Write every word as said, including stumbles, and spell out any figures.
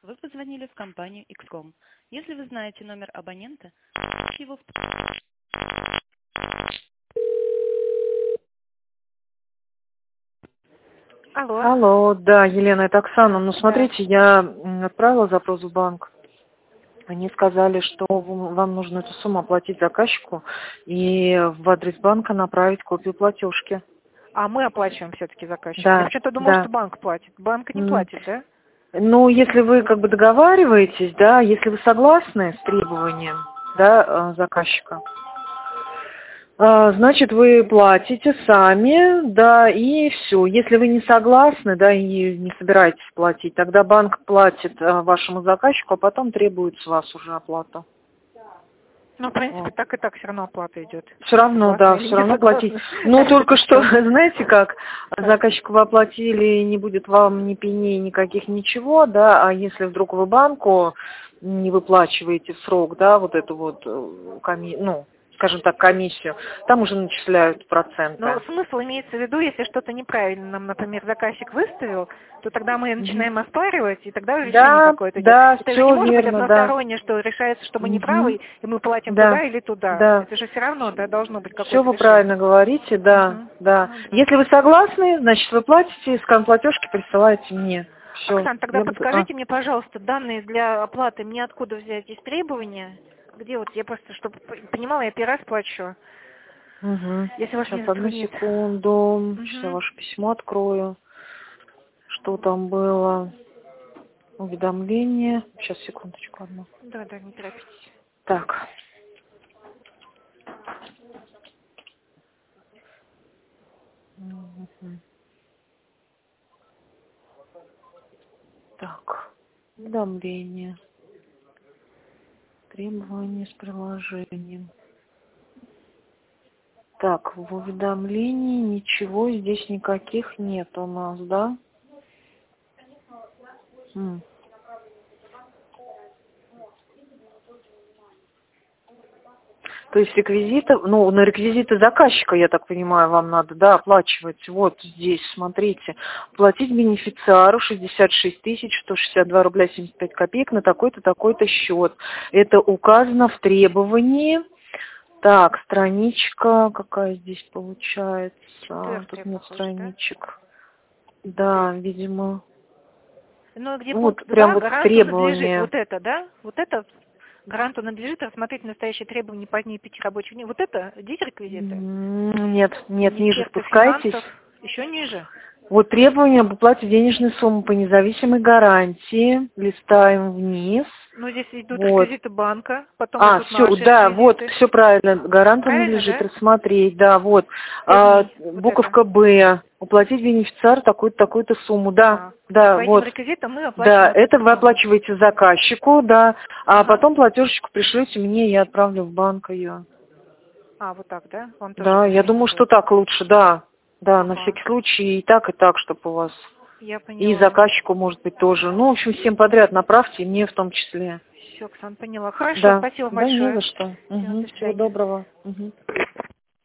Вы позвонили в компанию икс ком. Если вы знаете номер абонента, его в... Алло. Алло, да, Елена, это Оксана. Ну, смотрите, Да. я м, отправила запрос в банк. Они сказали, что в- вам нужно эту сумму оплатить заказчику и в адрес банка направить копию платежки. А мы оплачиваем все-таки заказчику. Я Да, почему-то думала, да. что банк платит. Банк не М, платит, да? Ну, если вы как бы договариваетесь, да, если вы согласны с требованием, да, э, заказчика, А, значит, вы платите сами, да, и все. Если вы не согласны, да, и не собираетесь платить, тогда банк платит а, вашему заказчику, а потом требует с вас уже оплату. Ну, в принципе, Вот. так и так все равно оплата идет. Все равно, Согласна да, или все не равно платить. согласна? Но только что, знаете как, Так. заказчику вы оплатили, не будет вам ни пеней, никаких ничего, да, а если вдруг вы банку не выплачиваете в срок, да, вот эту вот, э, коми- ну, скажем так, комиссию, там уже начисляют проценты. Но смысл имеется в виду, если что-то неправильно нам, например, заказчик выставил, то тогда мы начинаем оспаривать, и тогда решение Да, какое-то идет. да, Это же не все может быть верно, да. одностороннее, что решается, что мы не правы, Мгм. и мы платим Да, туда или туда. да. Это же все равно, да, должно быть Все какое-то вы решение. правильно говорите, да, Мгм. да. Ну, да. Если вы согласны, значит, вы платите, скан платежки присылаете мне. Все. Оксан, тогда Я буду... а. подскажите мне, пожалуйста, данные для оплаты мне откуда взять? Есть требования? Где вот я просто, чтобы понимала, я первый раз плачу. Угу. Если ваш Сейчас, мне одну затруднит. секунду. Сейчас я Угу. ваше письмо открою. Что там было? Уведомление. Сейчас, секундочку, одну. Да, да, не торопитесь. Так. Мгм. Так. Уведомление. Требования с приложением. Так, в уведомлении ничего здесь никаких нет у нас, да? М. То есть реквизиты, ну, на реквизиты заказчика, я так понимаю, вам надо, да, оплачивать. Вот здесь, смотрите. Платить бенефициару шестьдесят шесть тысяч сто шестьдесят два рубля семьдесят пять копеек на такой-то, такой-то счет. Это указано в требовании. Так, страничка какая здесь получается? Четвертая, Тут нет похоже, да? страничек. Да, видимо. Ну, где Вот, пункт прям два, вот в гаранту надлежит. требования. Вот это, да? Вот это гаранту надлежит рассмотреть настоящие требования не позднее пяти рабочих дней. Вот это здесь реквизиты? М, Нет, нет, ниже Министерство спускайтесь. финансов. Еще ниже. Вот требования об уплате денежной суммы по независимой гарантии. Листаем вниз. Ну, здесь идут Вот. реквизиты банка, потом А, идут все, наши да, вот, реквизиты. все правильно. Гаранту Правильно, надлежит да? рассмотреть, да, вот. Пять А, дней. Вот это. буковка Б. Уплатить бенефициару такую-то, такую-то сумму. Да, А, то есть да, по этим вот. реквизитам мы оплачиваем Да, вот это эту вы сумму. оплачиваете заказчику, да, а Ага. потом платежечку пришлете мне, я отправлю в банк ее. А, вот так, да? Вам тоже Да, я удобнее думаю, что будет. так лучше, да. Да, на Ага. всякий случай и так, и так, чтобы у вас. Я И поняла. заказчику, может быть, тоже. Ну, в общем, всем подряд направьте, и мне в том числе. Все, Оксан, поняла. Хорошо, Да, спасибо да, не за большое. что. Всё, Угу, до всего свидания. доброго. Угу.